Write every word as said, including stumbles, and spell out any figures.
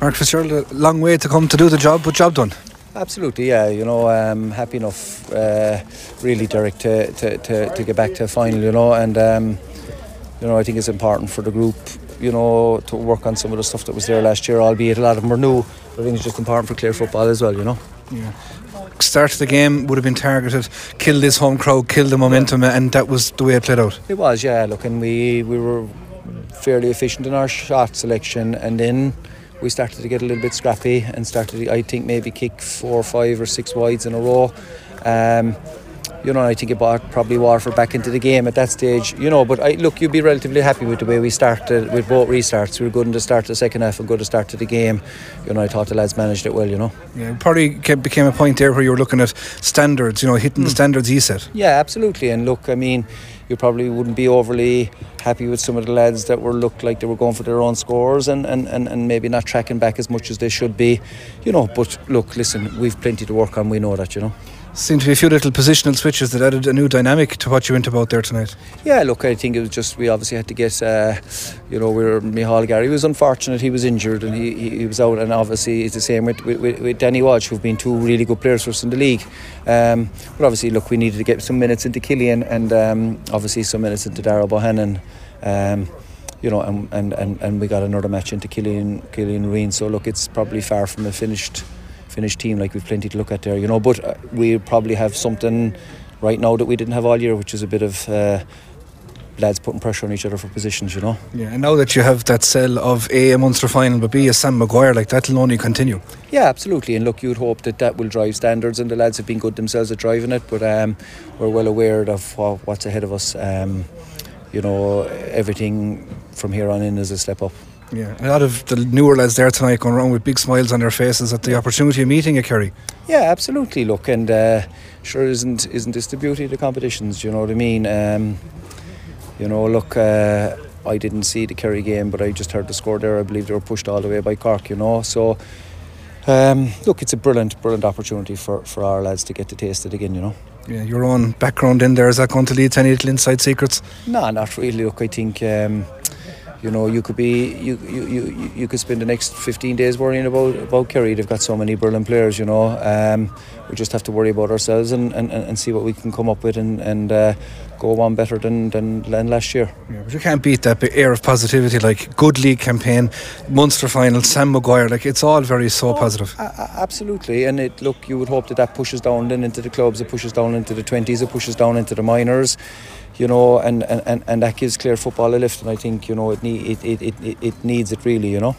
Mark Fitzgerald, a long way to come to do the job, but job done. Absolutely, yeah. You know, um, happy enough, uh, really, Derek, to, to, to, to get back to a final. You know, and um, you know, I think it's important for the group, you know, to work on some of the stuff that was there last year. Albeit a lot of them were new, but I think it's just important for Clare football as well. You know. Yeah. Start of the game would have been targeted, kill this home crowd, kill the momentum, yeah. And that was the way it played out. It was, yeah. Look, and we we were fairly efficient in our shot selection, and then we started to get a little bit scrappy and started, I think, maybe kick four, five or six wides in a row. Um, you know, I think it brought probably Waterford back into the game at that stage, you know, but I, look, you'd be relatively happy with the way we started with both restarts. We were good in the start of the second half and good at the start of the game. You know, I thought the lads managed it well, you know. Yeah, it probably became a point there where you were looking at standards, you know, hitting mm. the standards he set. Yeah, absolutely. And look, I mean, you probably wouldn't be overly happy with some of the lads that were looked like they were going for their own scores and, and, and, and maybe not tracking back as much as they should be, you know. But look, listen, we've plenty to work on, we know that, you know. Seemed to be a few little positional switches that added a new dynamic to what you went about there tonight. Yeah, look, I think it was just, we obviously had to get, uh, you know, we were, Micheál Garry was unfortunate, he was injured and he, he, he was out, and obviously it's the same with, with, with Danny Walsh, who've been two really good players for us in the league. Um, but obviously, look, we needed to get some minutes into Killian and um, obviously some minutes into Darragh Bohannon. Um, you know, and, and, and, and we got another match into Killian, Killian Reen. So look, it's probably far from a finished finished team, like we've plenty to look at there, you know, but uh, we probably have something right now that we didn't have all year, which is a bit of uh, lads putting pressure on each other for positions, you know. Yeah, and now that you have that cell of A, a Munster final, but B, a Sam Maguire, like that'll only continue. Yeah, absolutely, and look, you'd hope that that will drive standards, and the lads have been good themselves at driving it, but um, we're well aware of what, what's ahead of us. Um, you know, everything from here on in is a step up. Yeah, a lot of the newer lads there tonight going around with big smiles on their faces at the opportunity of meeting you, Kerry. Yeah, absolutely. Look, and uh, sure, isn't isn't this the beauty of the competitions? You know what I mean? Um, you know, look, uh, I didn't see the Kerry game, but I just heard the score there. I believe they were pushed all the way by Cork. You know, so um, look, it's a brilliant, brilliant opportunity for, for our lads to get to taste it again. You know. Yeah, your own background in there, is that going to lead to any little inside secrets? No, not really. Look, I think. Um, You know, you could be, you, you, you, you could spend the next fifteen days worrying about about Kerry. They've got so many brilliant players, you know. Um, we just have to worry about ourselves and, and, and see what we can come up with and, and uh, go on better than, than, than last year. Yeah, but you can't beat that air of positivity, like good league campaign, Munster final, Sam Maguire, like it's all very so oh, positive. A- absolutely, and it look, you would hope that that pushes down then into the clubs, it pushes down into the twenties, it pushes down into the minors. You know, and, and, and that gives Clare football a lift, and I think, you know, it need, it, it, it, it needs it really, you know.